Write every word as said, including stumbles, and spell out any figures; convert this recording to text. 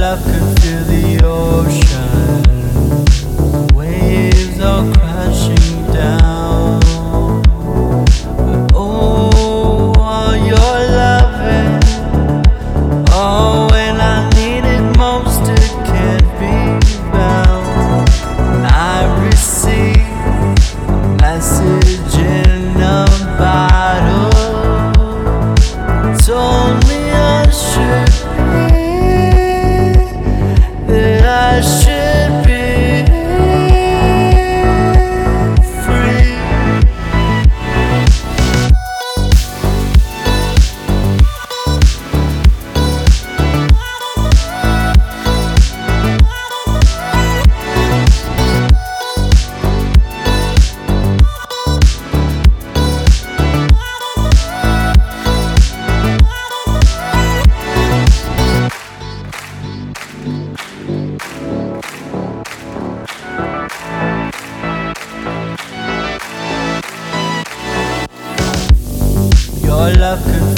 love could fill the ocean. Waves are crashing down. But oh, all your loving, oh, when I need it most, it can't be found. I receive a message in a bottle. Told me I should be, that I should be free. Your love could